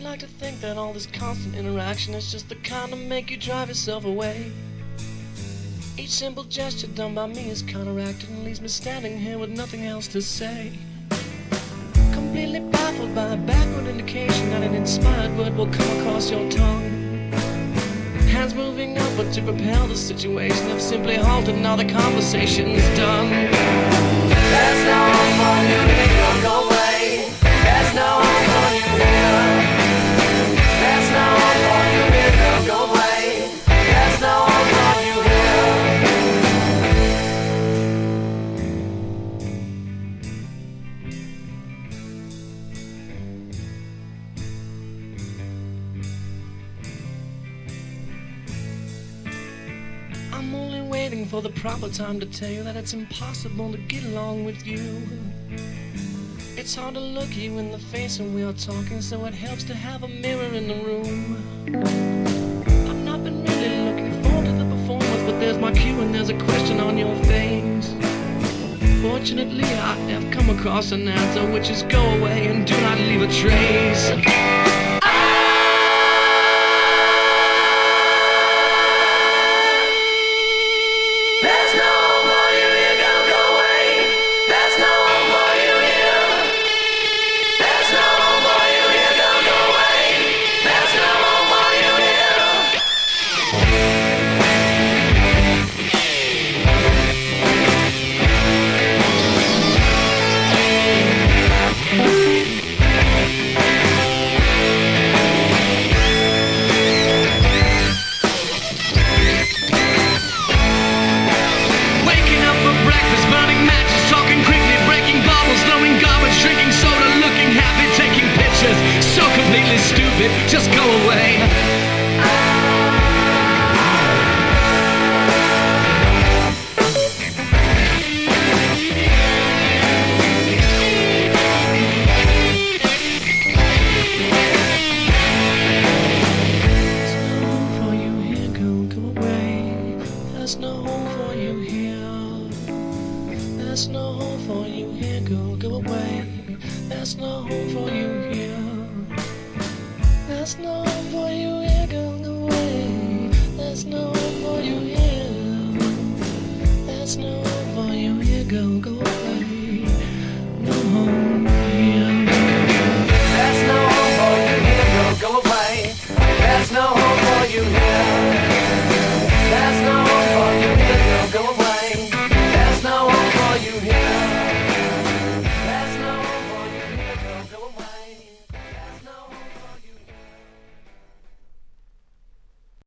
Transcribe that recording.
like to think that all this constant interaction is just the kind to make you drive yourself away. Each simple gesture done by me is counteracted and leaves me standing here with nothing else to say. Completely baffled by a backward indication that an inspired word will come across your tongue. Hands moving up, but to propel the situation have simply halted, now the conversation's done. There's no hope for you here, go away. There's no hope for you here. There's no hope for you here, go away. There's no hope for you here. I'm only waiting for the proper time to tell you that it's impossible to get along with you. It's hard to look you in the face when we are talking, so it helps to have a mirror in the room. I've not been really looking forward to the performance, but there's my cue and there's a question on your face. Fortunately, I have come across an answer, which is go away and do not leave a trace. Stupid, just go away. There's no home for you here, there's no home for you here, go away. There's no home for you here. There's no home for you here, go away. There's no home for you here. There's no